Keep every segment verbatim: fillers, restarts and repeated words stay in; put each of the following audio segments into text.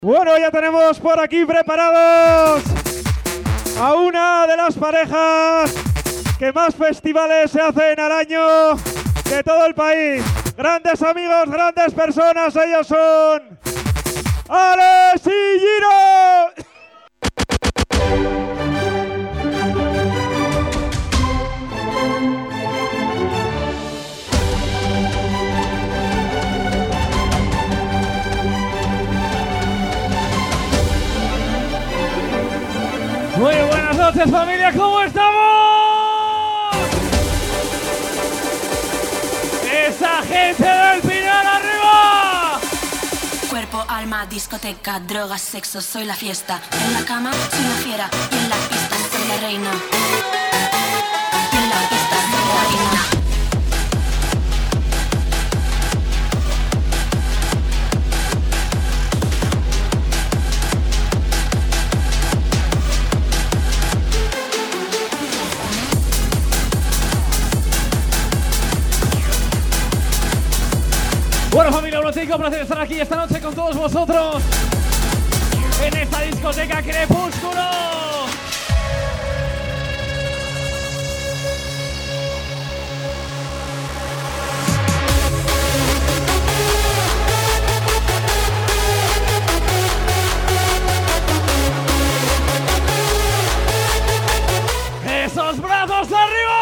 Bueno, ya tenemos por aquí preparados a una de las parejas que más festivales se hacen al año de todo el país. Grandes amigos, grandes personas, ellos son Alex y Giro. Muy buenas noches, familia, ¿cómo estamos? ¡Esa gente del Pinar arriba! Cuerpo, alma, discoteca, drogas, sexo, soy la fiesta. En la cama soy una fiera y en la pista soy la reina. Y en la pista soy la reina. Bueno, familia, un auténtico placer estar aquí esta noche con todos vosotros en esta discoteca Crepúsculo. ¡Esos brazos arriba!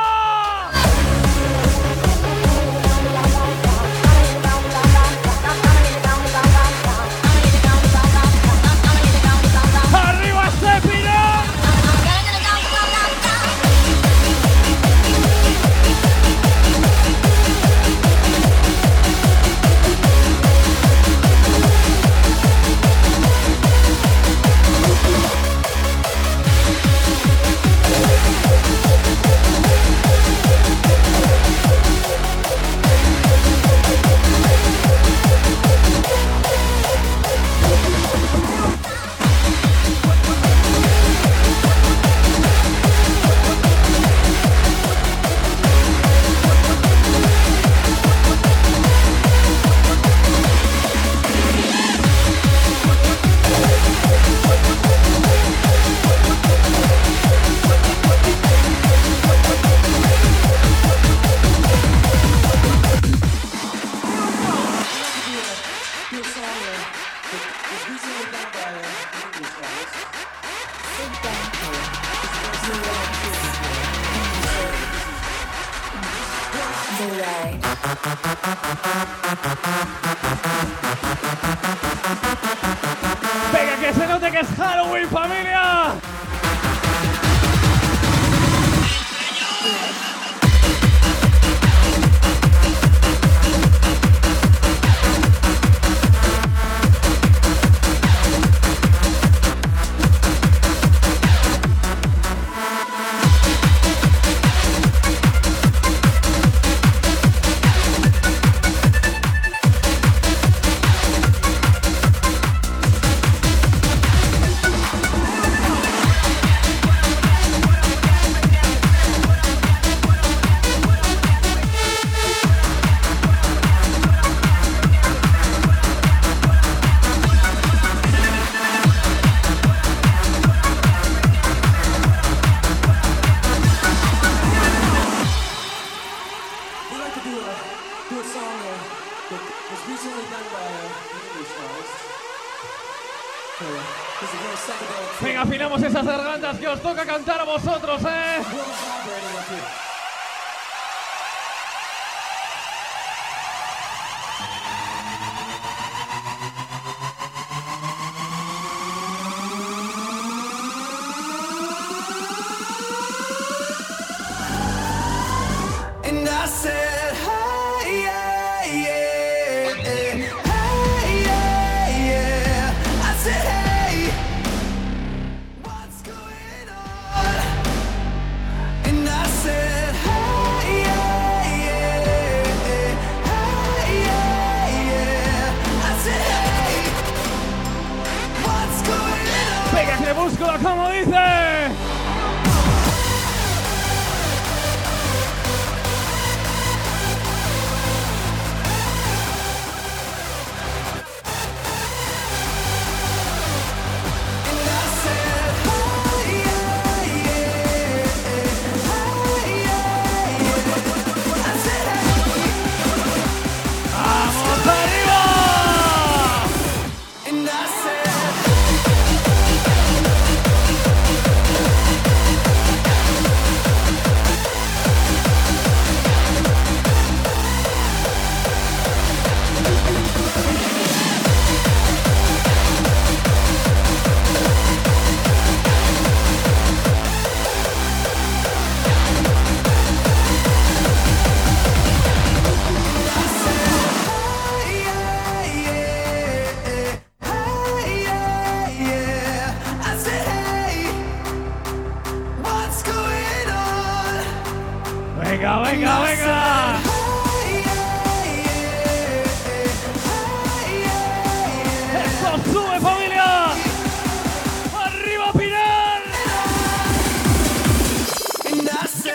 Venga, que se note que es Halloween, familia. Venga, afinamos esas gargantas que os toca cantar a vosotros, ¿eh? And I said, hey, yeah, yeah, hey, yeah, yeah. I said, hey, what's going on? And I said, hey, yeah, yeah, hey, yeah, yeah. I said, hey, what's going on? Venga, Crepúsculo, como dice. Venga, venga, venga. Esto sube, familia. Arriba, Pinar. And I said,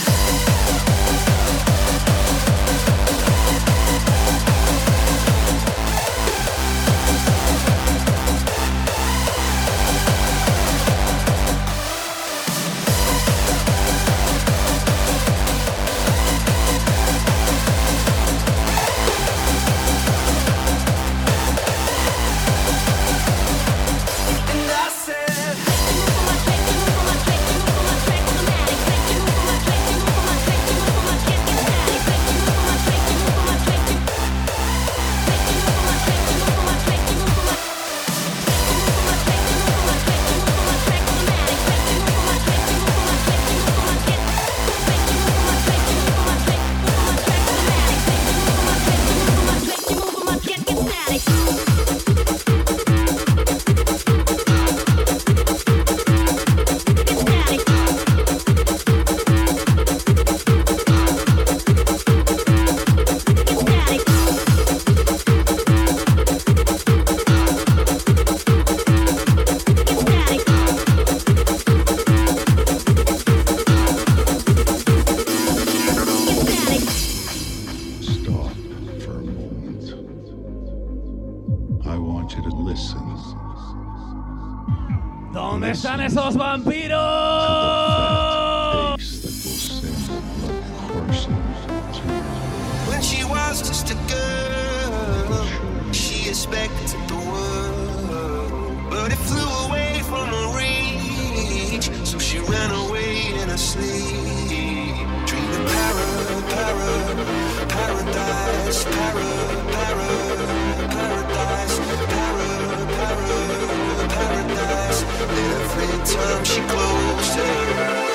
¿Dónde están esos vampiros? When she was just a girl, she expected the world, but it flew away from her reach, so she ran away in her sleep, dreaming para, para, paradise, para, para, paradise, para, para, paradise. Every time she closed her eyes.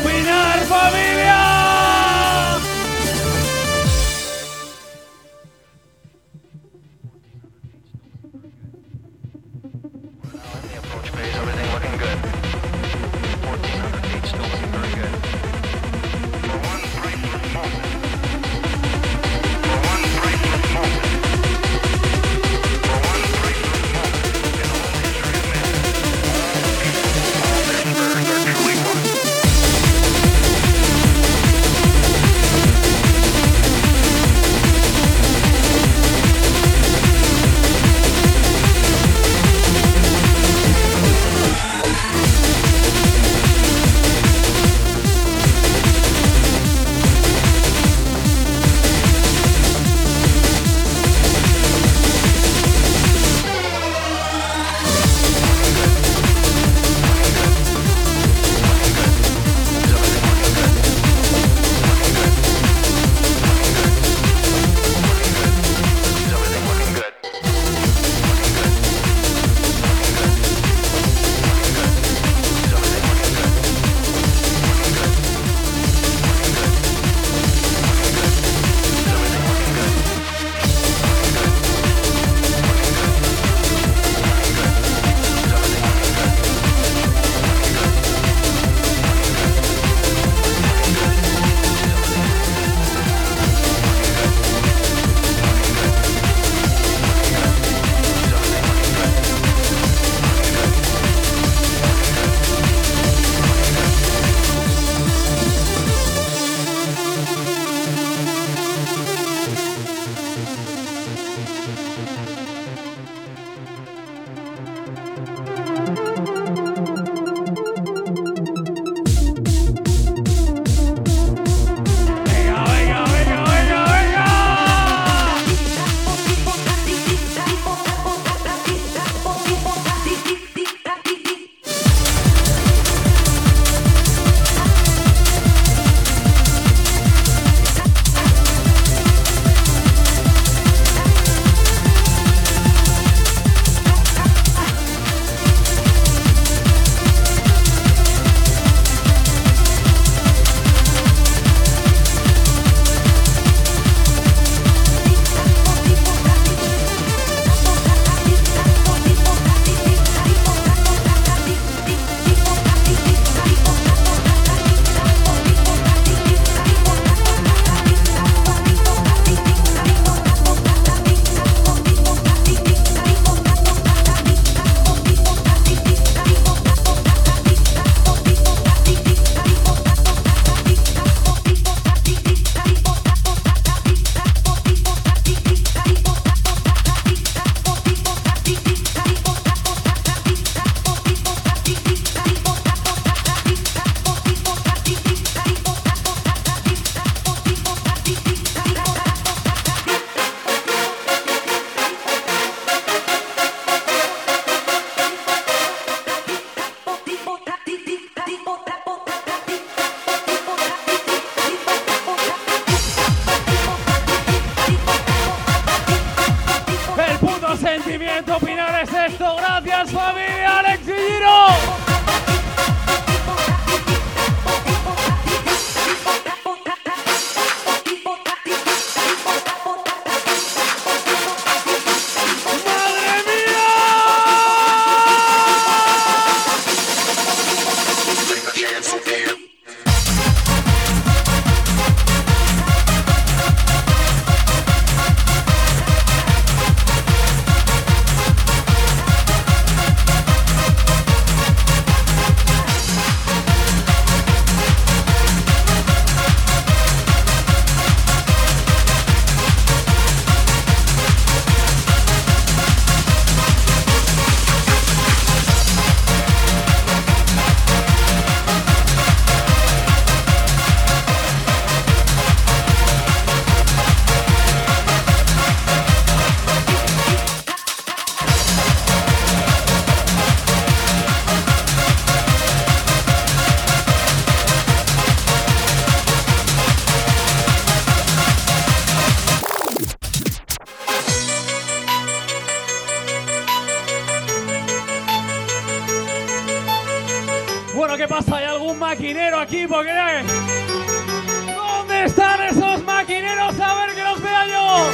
opinar, familia! Sentimiento opinar es esto. Gracias, familia. Alex y Giro. Bueno, ¿qué pasa? ¿Hay algún maquinero aquí? Porque ¿dónde están esos maquineros? A ver que los vea yo.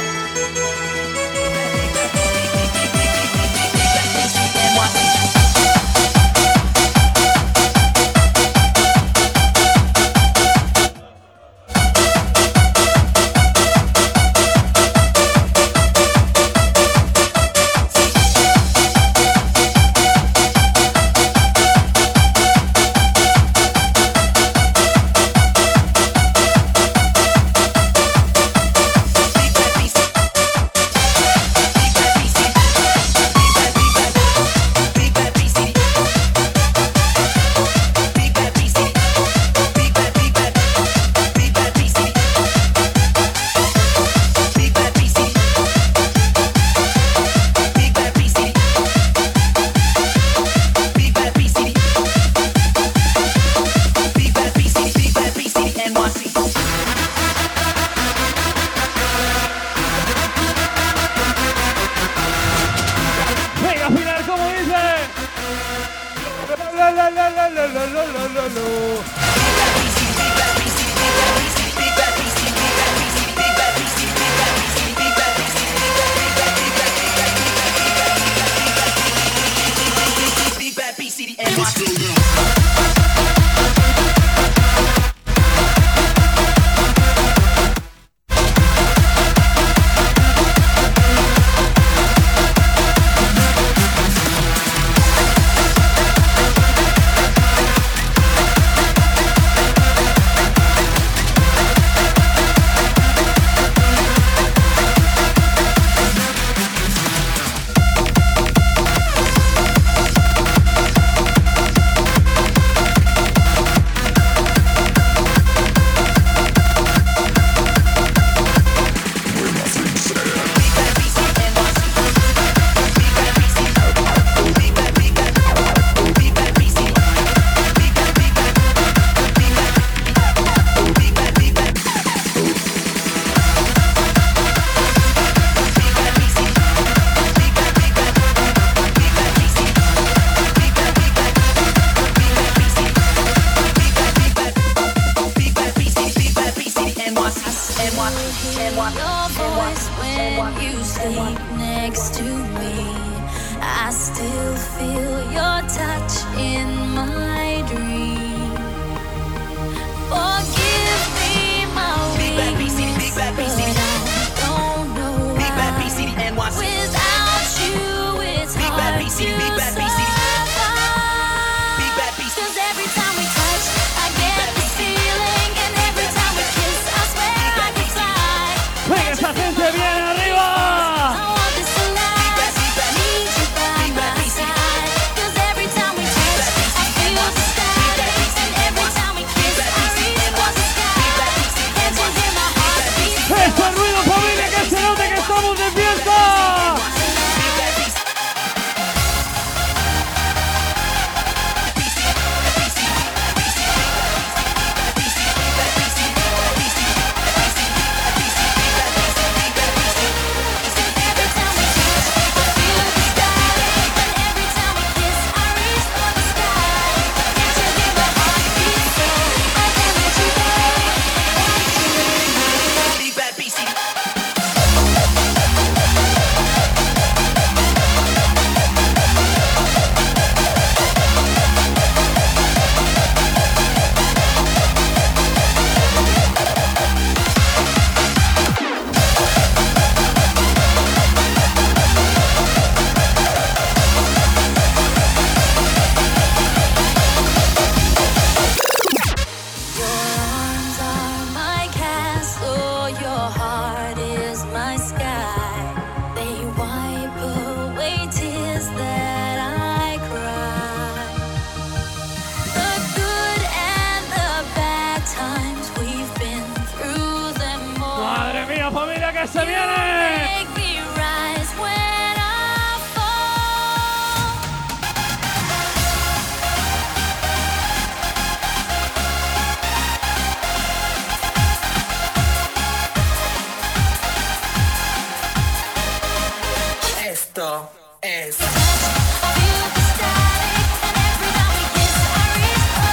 Es.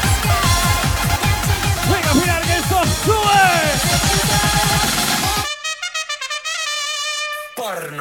que afinar que esto sube. Porno.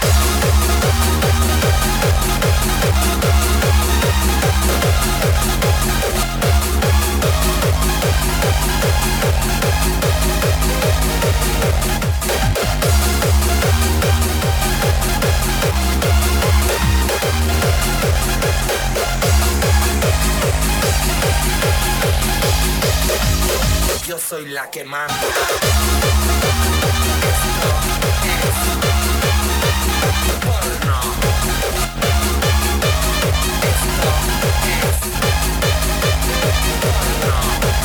Yo soy la que manda. Porno. Esto es porno.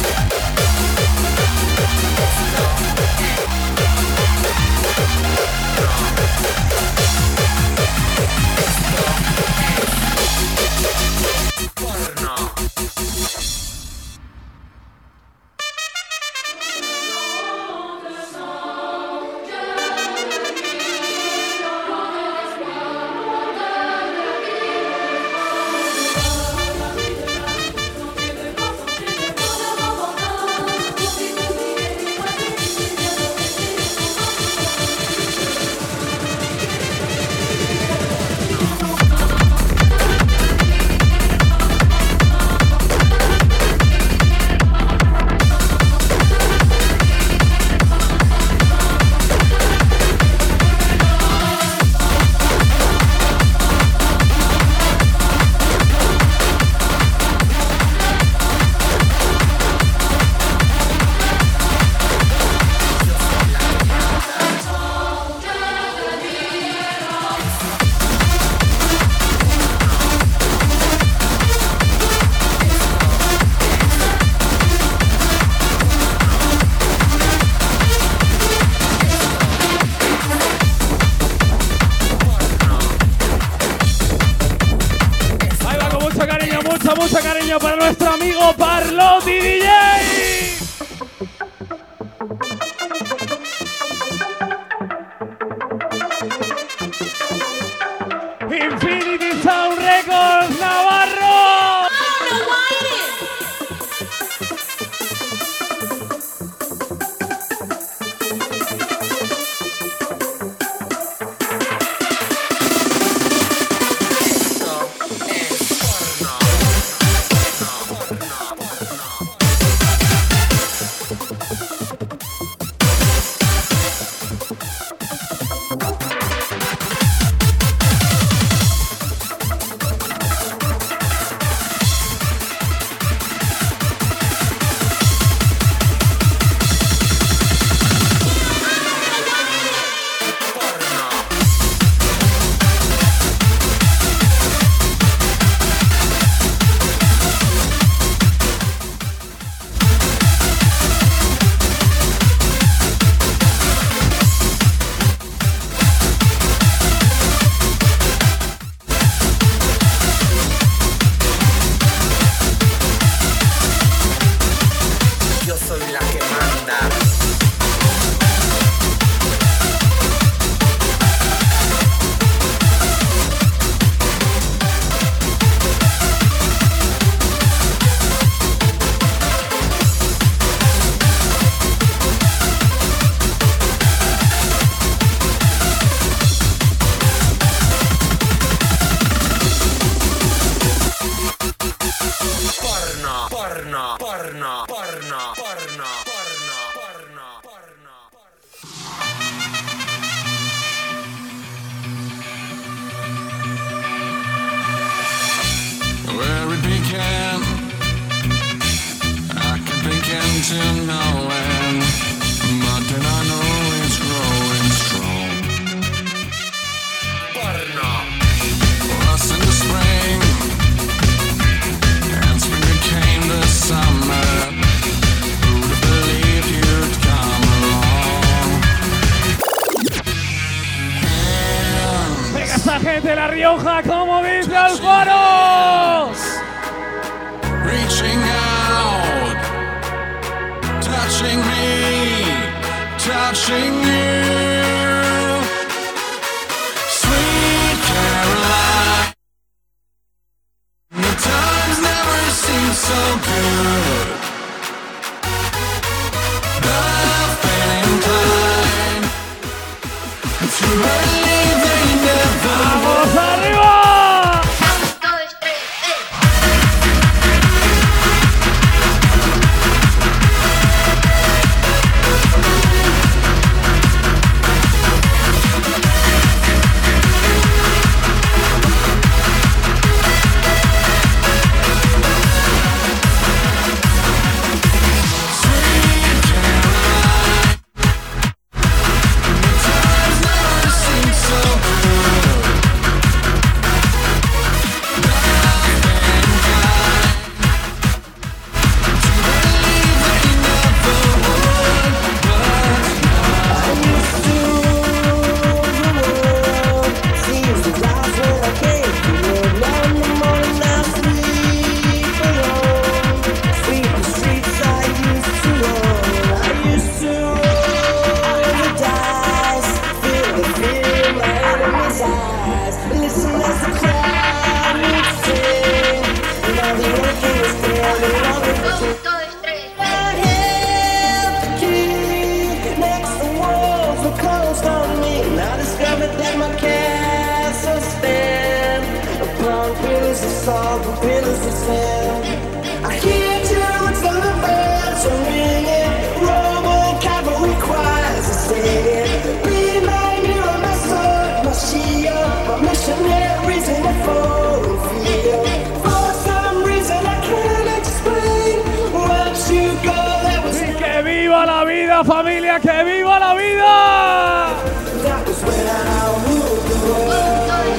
Mucho cariño para nuestro amigo Parlotti D J. Infinity Sound Records Navarro. Gente, La Rioja, como dice Alfaro. Reaching out, touching me, touching you, sweet Caroline. The times never seem so good. salt and pillars of sand. I hear tunes from the bells are ringing, Roman cavalry choirs are singing. Be my mirror, my sword, my shield, my missionaries in the foreign field. For some reason I can't explain, once you go there was ¡Y que viva la vida, familia! ¡Que viva la vida! that was when I ruled the world.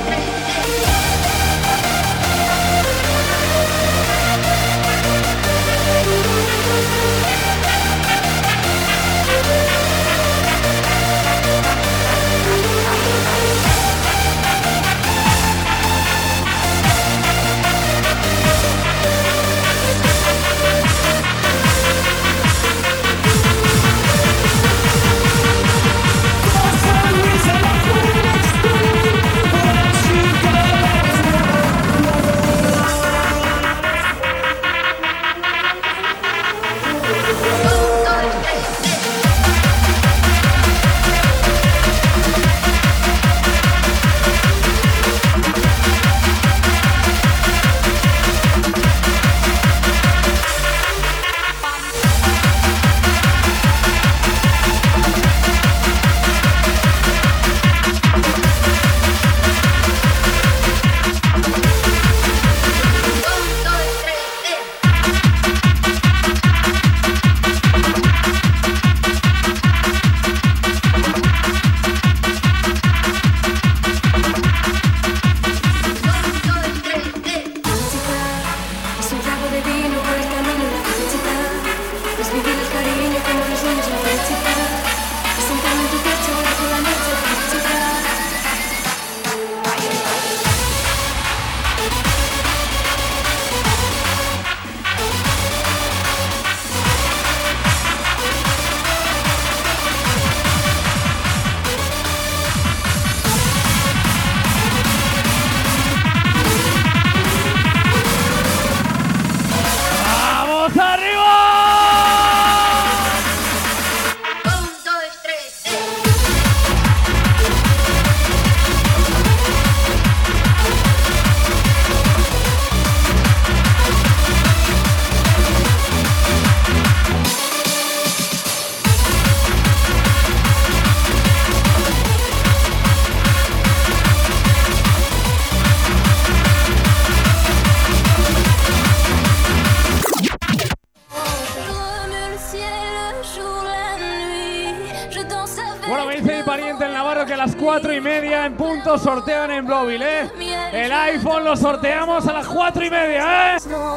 Cuatro y media en punto sortean en Blowville, ¿eh? El iPhone lo sorteamos a las cuatro y media, ¿eh?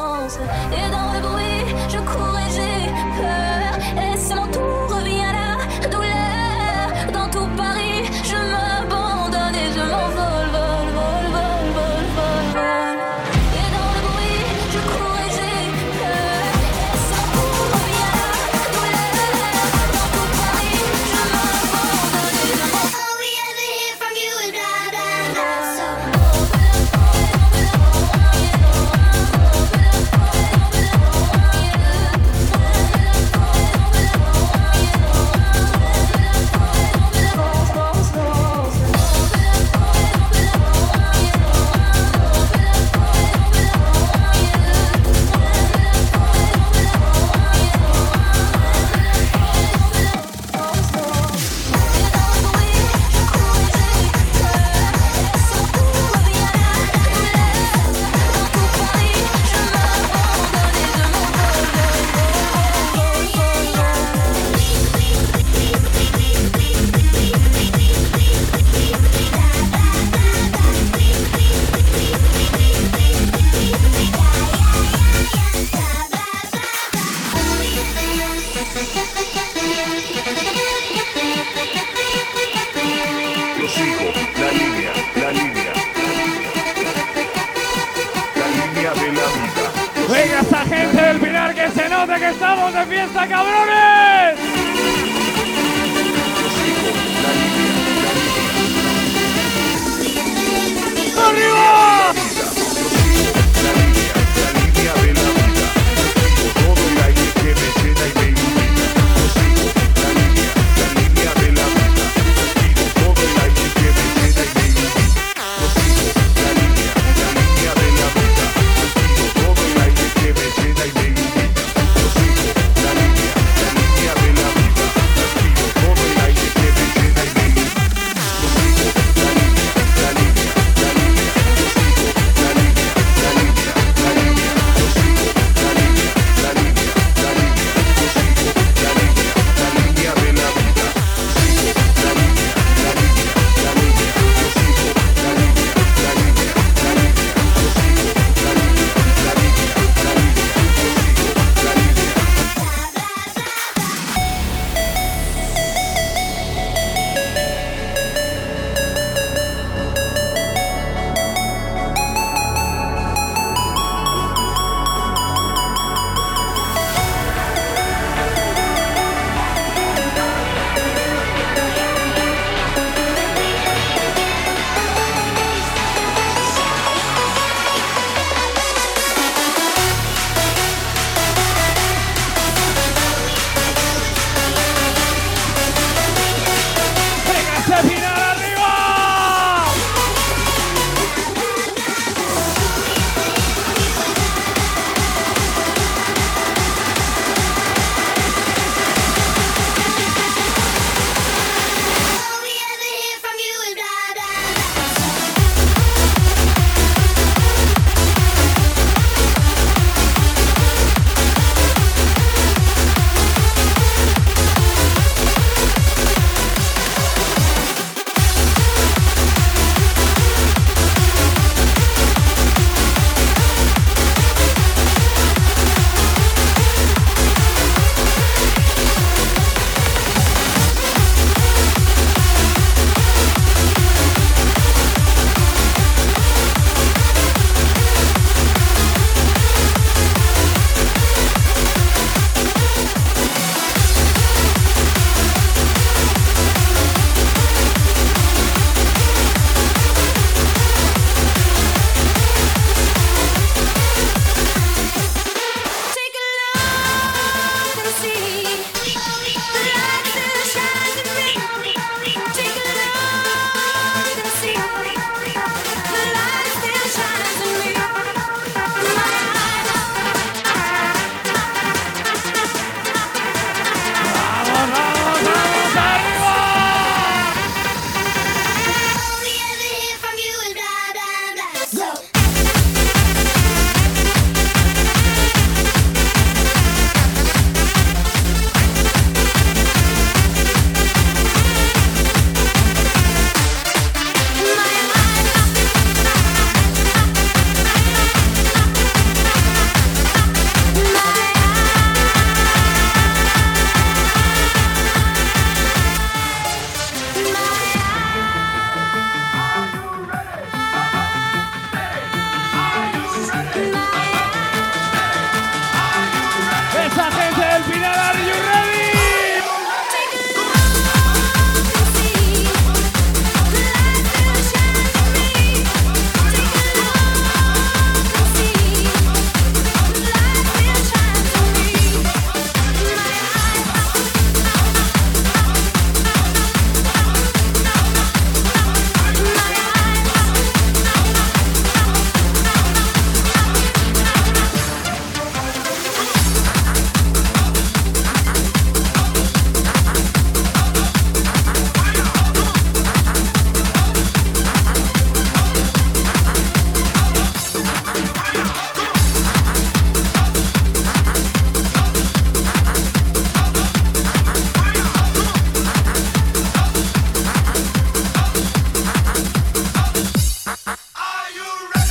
Et dans le bruit, je cours et j'ai peur. Et si mon tour revient la douleur, dans tout Paris, je m'abandonne et je m'envole, vol, vol, vol, vol, vol, vol. Et dans le bruit, je cours et j'ai peur. Et si mon tour revient la douleur, dans tout Paris, je m'abandonne et je m'envole. Venga esa gente del Pilar, que se note que estamos de fiesta, cabrones. ¡Arriba! La línea, la línea de la vida. Todo el aire que me llena y me ilumina. Yo sigo la línea, la línea de la vida. Todo el aire que me llena y me ilumina. Yo sigo la línea, la línea de la vida.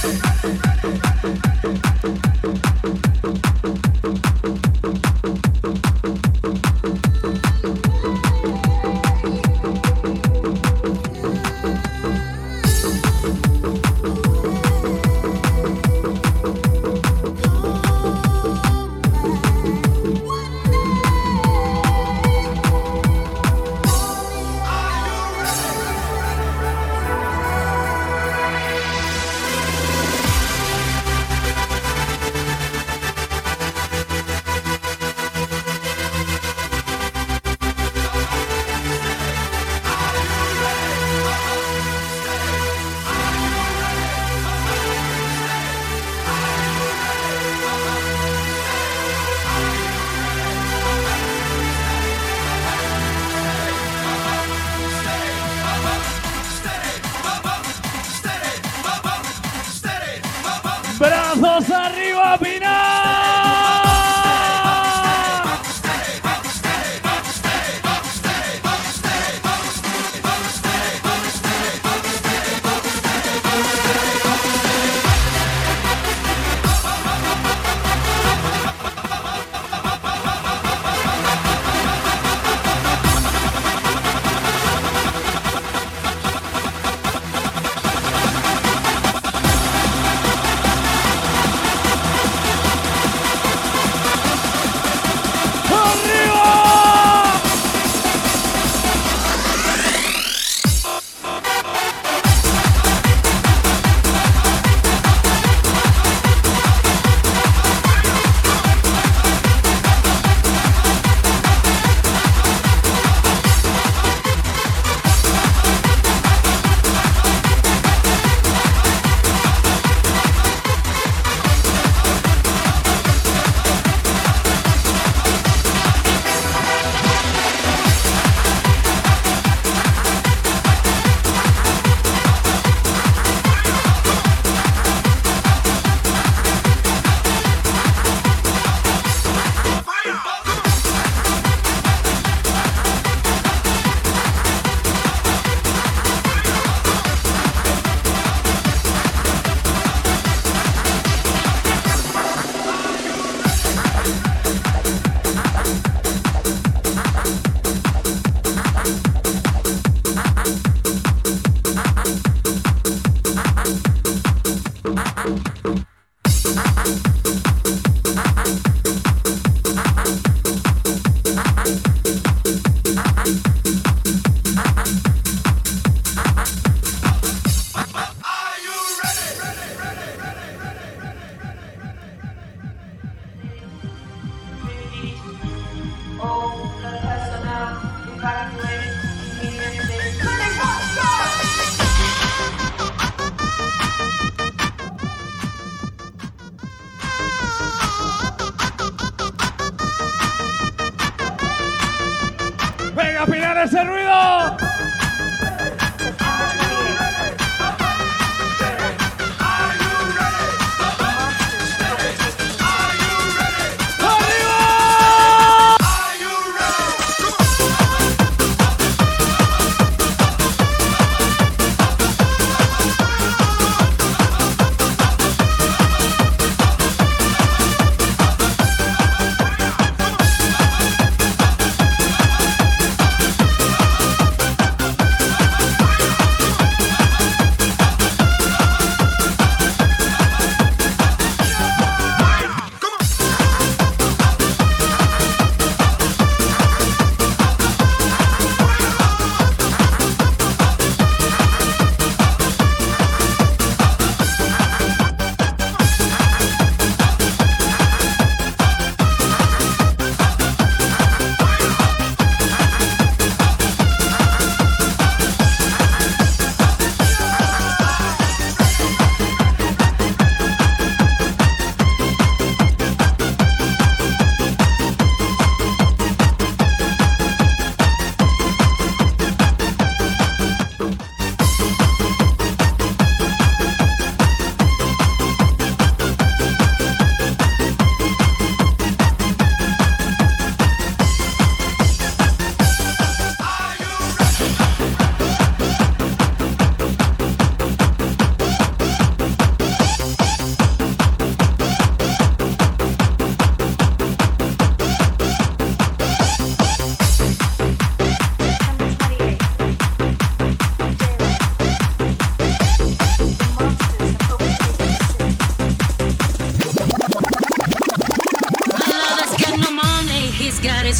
¡Brazos arriba, Pinar! ¡Venga, Pinar, ese ruido!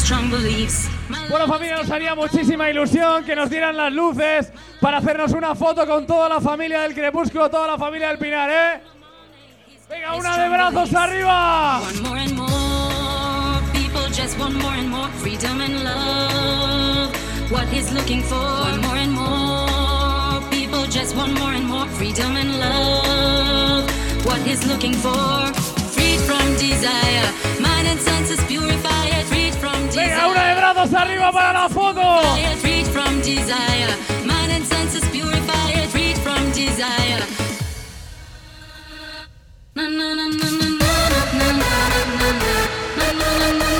strong beliefs. Bueno, familia, nos haría muchísima ilusión que nos dieran las luces para hacernos una foto con toda la familia del Crepúsculo, toda la familia del Pinar, ¿eh? Venga, una de brazos arriba. Want more and more. People just want more and more freedom and love. What he's looking for. Want more and more. People just want more and more freedom and love. What he's looking for. Freed from desire. Mind and senses purified. Freed from desire. Venga, una de brazos arriba para la foto. Freed from desire. Mind and senses purified. Freed from desire. Na na na na na na na na na na.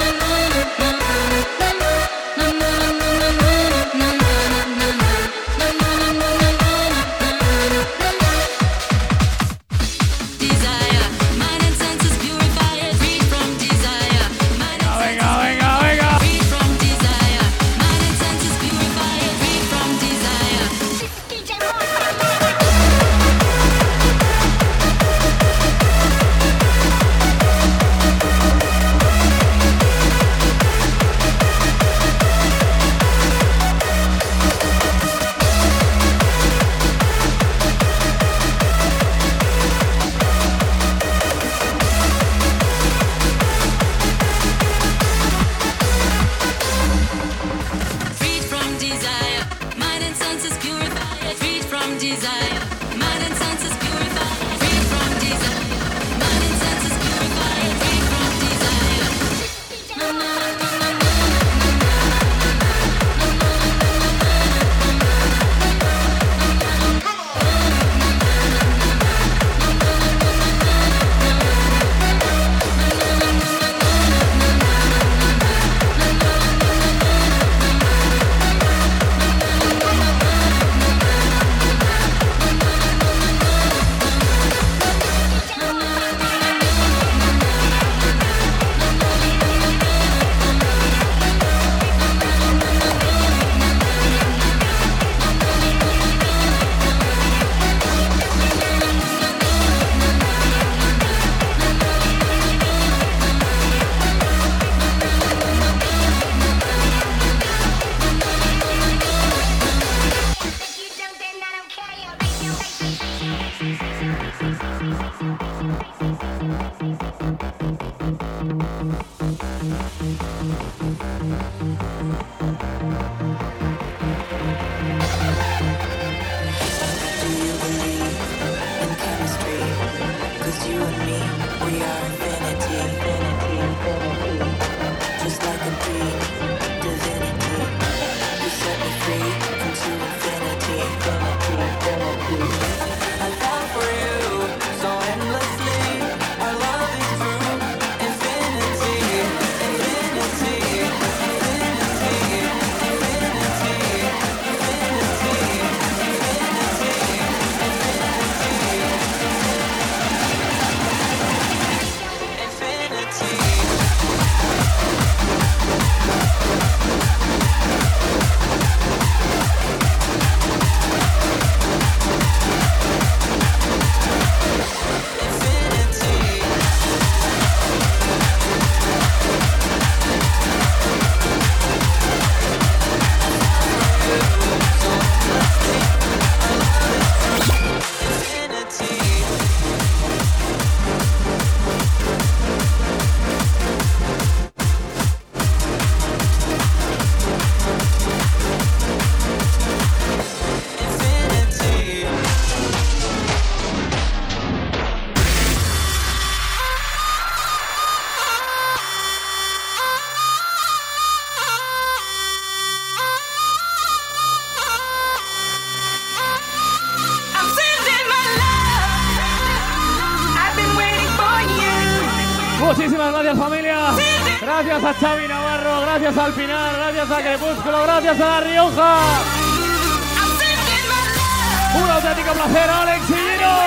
Muchísimas gracias, familia. Gracias a Xavi Navarro, gracias al Pinar, gracias a Crepúsculo, gracias a La Rioja. Un auténtico placer, Alex y Gino.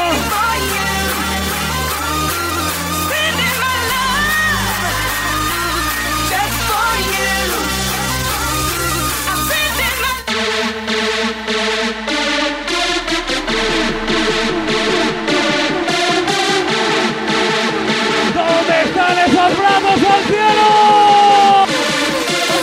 ¡Esos brazos al cielo!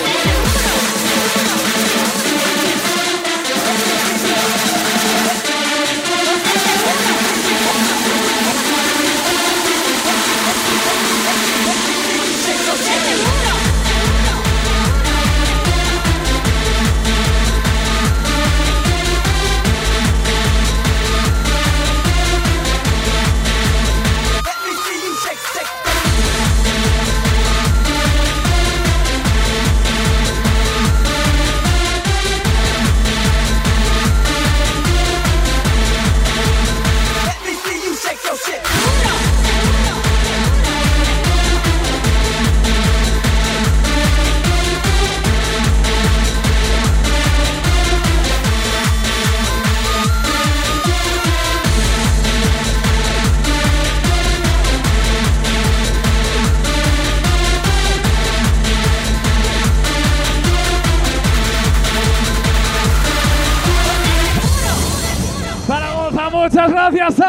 gracias